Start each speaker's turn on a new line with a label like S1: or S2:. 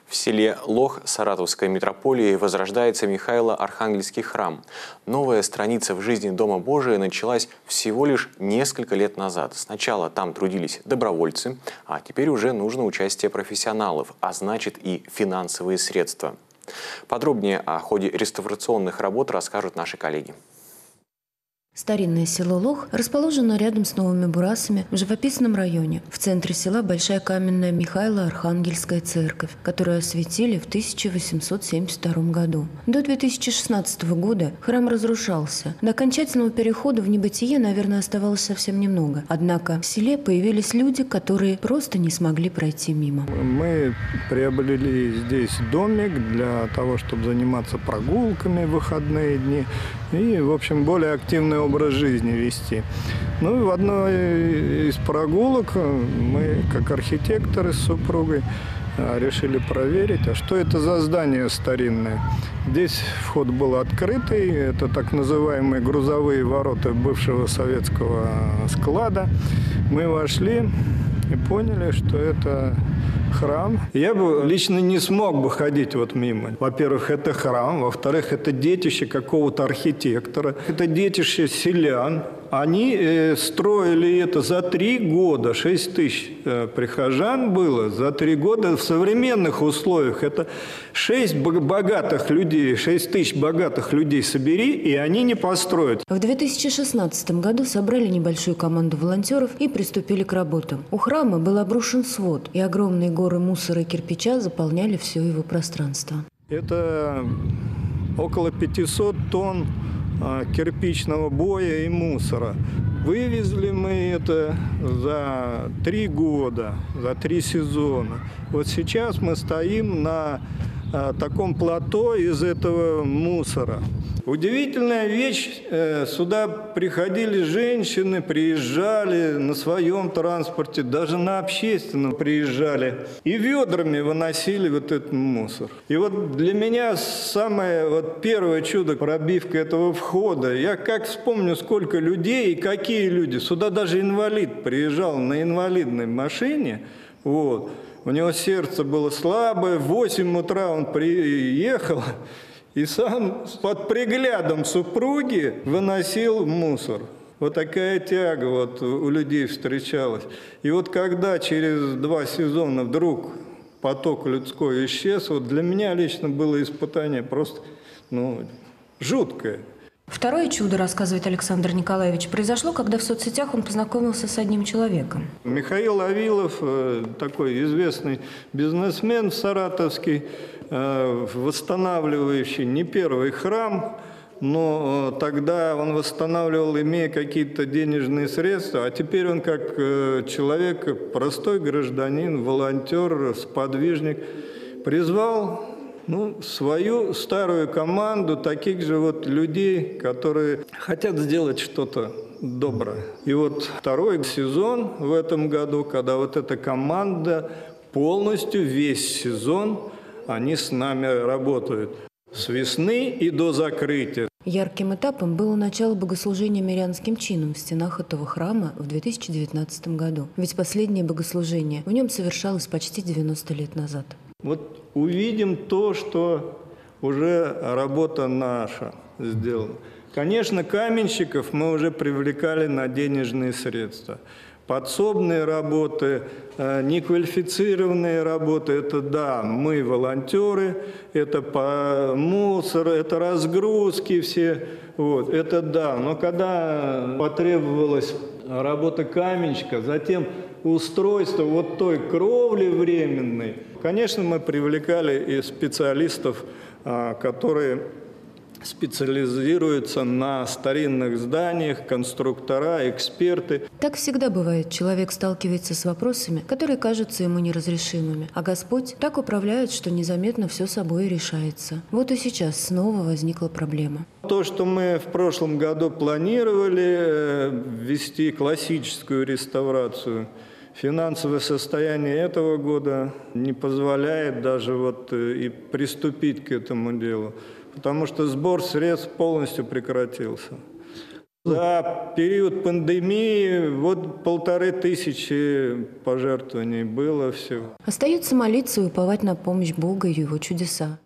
S1: В селе Лох Саратовской митрополии возрождается Михаило-Архангельский храм. Новая страница в жизни Дома Божия началась всего лишь несколько лет назад. Сначала там трудились добровольцы, а теперь уже нужно участие профессионалов, а значит и финансовые средства. Подробнее о ходе реставрационных работ расскажут наши коллеги.
S2: Старинное село Лох расположено рядом с Новыми Бурасами в живописном районе. В центре села большая каменная Михаило-Архангельская церковь, которую осветили в 1872 году. До 2016 года храм разрушался. До окончательного перехода в небытие, наверное, оставалось совсем немного. Однако в селе появились люди, которые просто не смогли пройти мимо.
S3: Мы приобрели здесь домик для того, чтобы заниматься прогулками в выходные дни и, в общем, более активный образ жизни вести. Ну и в одной из прогулок мы, как архитекторы с супругой, решили проверить, а что это за здание старинное. Здесь вход был открытый, это так называемые грузовые ворота бывшего советского склада. Мы вошли и поняли, что это храм. Я бы лично не смог бы ходить вот мимо. Во-первых, это храм. Во-вторых, это детище какого-то архитектора. Это детище селян. Они строили это за 3 года. 6 тысяч прихожан было за 3 года в современных условиях. Это 6 богатых людей, 6 тысяч богатых людей собери, и они не построят.
S2: В 2016 году собрали небольшую команду волонтеров и приступили к работам. У храма был обрушен свод, и огромные горы мусора и кирпича заполняли все его пространство.
S3: Это около 500 тонн кирпичного боя и мусора. Вывезли мы это за 3 года, за 3 сезона. Вот сейчас мы стоим на таком плато из этого мусора. Удивительная вещь, сюда приходили женщины, приезжали на своем транспорте, даже на общественном приезжали, и ведрами выносили вот этот мусор. И вот для меня самое первое чудо — пробивка этого входа. Я как вспомню, сколько людей и какие люди. Сюда даже инвалид приезжал на инвалидной машине, вот. У него сердце было слабое, в 8 утра он приехал и сам под приглядом супруги выносил мусор. Вот такая тяга вот у людей встречалась. И вот когда через 2 сезона вдруг поток людской исчез, вот для меня лично было испытание просто жуткое.
S2: Второе чудо, рассказывает Александр Николаевич, произошло, когда в соцсетях он познакомился с одним человеком.
S3: Михаил Авилов, такой известный бизнесмен саратовский, восстанавливающий не первый храм, но тогда он восстанавливал, имея какие-то денежные средства, а теперь он как человек, простой гражданин, волонтер, сподвижник, призвал свою старую команду таких же вот людей, которые хотят сделать что-то доброе. И вот 2-й сезон в этом году, когда вот эта команда полностью весь сезон они с нами работают. С весны и до закрытия.
S2: Ярким этапом было начало богослужения мирянским чином в стенах этого храма в 2019 году. Ведь последнее богослужение в нем совершалось почти 90 лет назад.
S3: Вот увидим то, что уже работа наша сделана. Конечно, каменщиков мы уже привлекали на денежные средства. Подсобные работы, неквалифицированные работы – это да, мы волонтеры, это по мусору, это разгрузки все, вот, это да. Но когда потребовалась работа каменщика, затем устройство вот той кровли временной, конечно, мы привлекали и специалистов, которые специализируются на старинных зданиях, конструктора, эксперты.
S2: Так всегда бывает. Человек сталкивается с вопросами, которые кажутся ему неразрешимыми. А Господь так управляет, что незаметно все собой решается. Вот и сейчас снова возникла проблема.
S3: То, что мы в прошлом году планировали ввести классическую реставрацию, финансовое состояние этого года не позволяет даже и приступить к этому делу, потому что сбор средств полностью прекратился. За период пандемии вот 1500 пожертвований было всего.
S2: Остается молиться и уповать на помощь Бога и Его чудеса.